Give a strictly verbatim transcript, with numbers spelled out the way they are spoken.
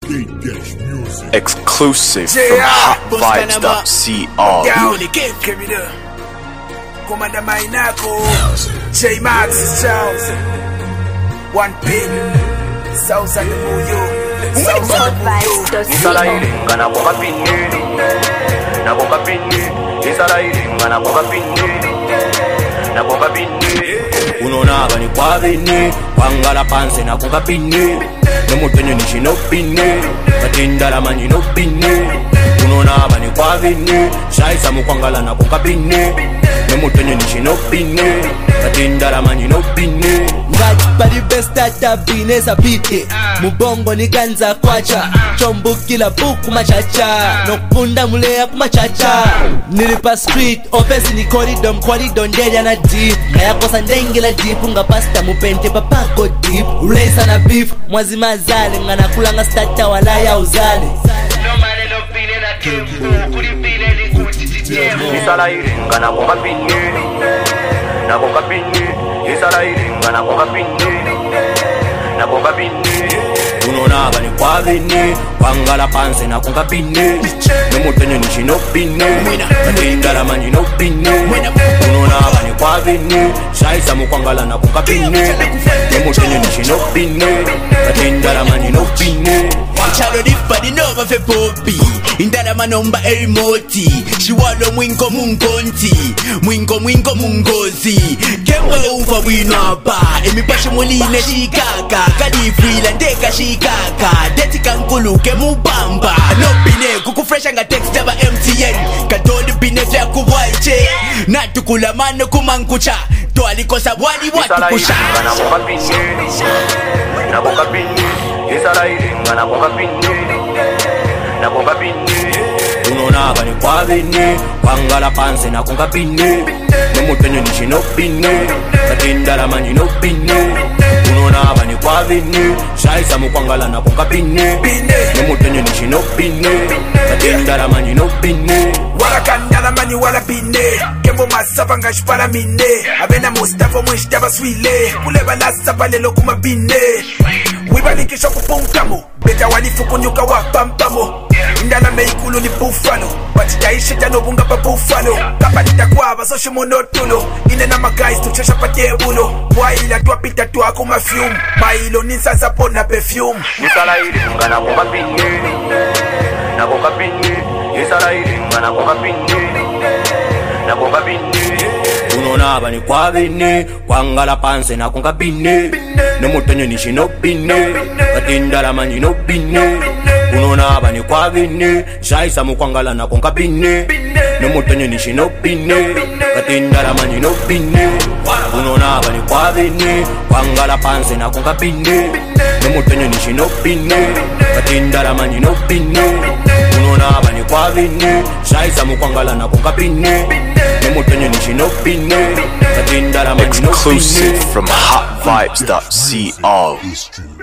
Exclusive from hot vibes dot co. Commander Mainako, J Max Charles, One Pin, South and Muyo, South and Muyo. Nisalairi, ngana boka pinni, na boka pinni. Nisalairi, ngana boka pinni, na boka pinni. Unona bani kwa pinni, wangala panse na boka pinni. Nemutenye nishi no pinni, katinda la manji no pinni. Unona bani kwa pinni, shaisa mukwangala na boka pinni. Nemutenye nishi no pinni, katinda la manji no pinni. Bari best ata bineza bite Mubongo ni ganza kwacha Chombu kila buku machacha Nokunda mulea kumachacha Nilipa street, office ni corridor Corridor ndeja na deep Kaya kosa ndengi la deep Unga pasta mupente papako deep Ulaisa na beef, mwazi mazale Ngana kulanga stata wala ya uzale Nisalairi, ngana boka pinni, na boka pinni. Nisalairi, ngana boka pinni, na boka pinni. Unona bani kwa pinni, wangala panse na boka pinni. Nemutenye nishi no pinni, katinda la manji no pinni. Unona bani kwa pinni, shaisa mukwangala na boka pinni. Nemutenye nishi no pinni, katinda la manji no pinni. Chalo difadi nova fe popi Indala manomba erimoti Shiwalo mwingo mungonti Mwingo mwingo mungozi Kemwe ufa wino hapa Emipashe muline shikaka Kadifrila ndeka shikaka Deti kankulu kemubamba Nopine kukufresha nga text daba M T N Katoli bine vya kuwaiche Natukula mano kumankucha Tualikosa wali watukusha Ngana boka pinni, na boka pinni. Nisalairi, ngana boka pinni, na boka pinni. Unona bani kwa pinni, wangala panse na boka pinni. Nemutenye nishi no pinni, katinda la manji no pinni. Unona bani kwa pinni, shaisa mukwangala na boka pinni. Nemutenye nishi no pinni, katinda la manji no pinni. Wala kandala mani wala pinne Kembo masapa nga shpala mine Abena Mustafa mwishtaba swile Kuleba la sapa lelo kuma bine Wibalikisha kupunkamu Beja walifu kunyuka wa pampamo Indala meikulu ni buffalo Wachitaishe jano bunga pa buffalo Kapalita kwa basoshi monotulo Ine na magais tuchesha patie bulo Waila tuwa pita tuwa kuma fume Mailo ninsasa pona perfume Nisalairi, ngana boka pinni, na boka pinni. Nisalairi, ngana boka pinni, na boka pinni. Unona bani kwa pinni, wangala panse na boka pinni. Nemutenye nishi no pinni, katinda la manji no pinni. Unona bani kwa pinni, shaisa mukwangala na boka pinni. Nemutenye nishi no pinni, katinda la manji no pinni. Unona bani kwa pinni, wangala panse na boka pinni. Nemutenye nishi no pinni, katinda la manji no pinni. Unona bani kwa pinni, shaisa mukwangala na boka pinni. Nemutenye nishi no pinni, katinda la manji no pinni. Exclusive from hot vibes dot co.